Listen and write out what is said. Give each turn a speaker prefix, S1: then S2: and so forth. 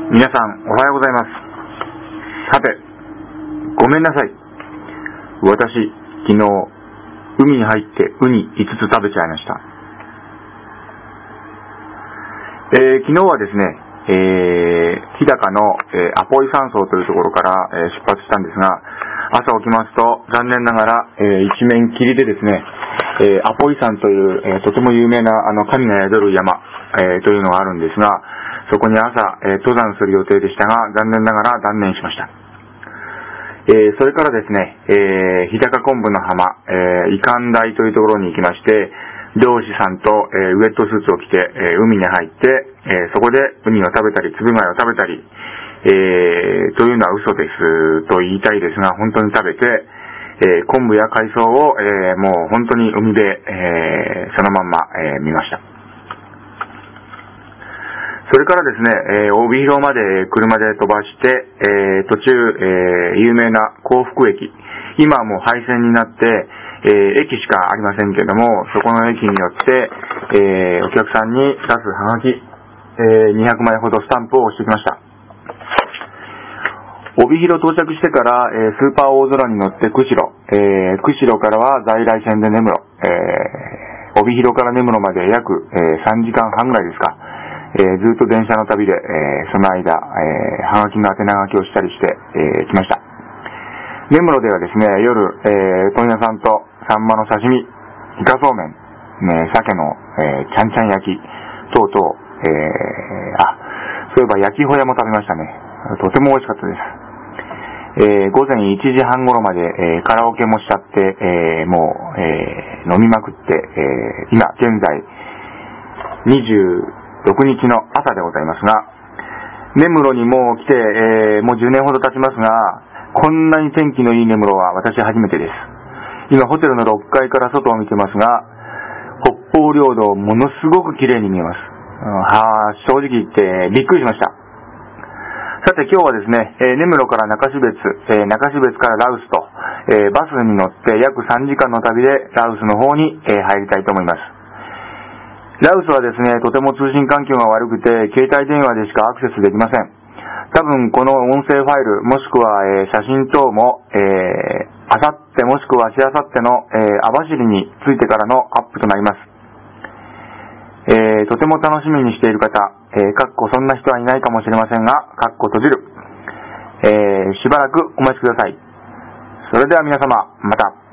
S1: 皆さんおはようございます。さて、ごめんなさい。私、昨日、海に入ってウニ5つ食べちゃいました。昨日はですね、日高の、アポイ山荘というところから、出発したんですが、朝起きますと残念ながら、一面霧でですね、アポイ山という、とても有名な神が宿る山、というのがあるんですが、そこに朝、登山する予定でしたが、残念ながら断念しました。それからですね、日高昆布の浜、伊寒台というところに行きまして、漁師さんと、ウェットスーツを着て、海に入って、そこでウニを食べたり、つぶ貝を食べたり、というのは嘘ですと言いたいですが、本当に食べて、昆布や海藻を、もう本当に海で、そのまんま、見ました。それからですね、帯広まで車で飛ばして、途中、有名な幸福駅、今はもう廃線になって、駅しかありませんけれども、そこの駅によって、お客さんに出すはがき、200枚ほどスタンプを押してきました。帯広到着してから、スーパー大空に乗って釧路、釧路からは在来線で根室、帯広から根室まで約、3時間半ぐらいですか。ずっと電車の旅で、その間、はがきの宛名書きをしたりして、来ました。根室ではですね、夜、問屋さんとサンマの刺身、イカそうめん、鮭の、ちゃんちゃん焼き、等々、そういえば焼きホヤも食べましたね。とても美味しかったです。午前1時半頃まで、カラオケもしちゃって、もう、飲みまくって、今現在26日の朝でございますが、根室にもう来て、もう10年ほど経ちますが、こんなに天気のいい根室は私初めてです。今ホテルの6階から外を見てますが、北方領土ものすごく綺麗に見えます。正直言ってびっくりしました。さて今日はですね、根室から中標津、中標津から羅臼と、バスに乗って約3時間の旅で羅臼の方に、入りたいと思います。羅臼はですね、とても通信環境が悪くて、携帯電話でしかアクセスできません。多分この音声ファイル、もしくは、写真等も、あさってもしくはしあさっての、網走に着いてからのアップとなります。とても楽しみにしている方、そんな人はいないかもしれませんが、閉じる。しばらくお待ちください。それでは皆様、また。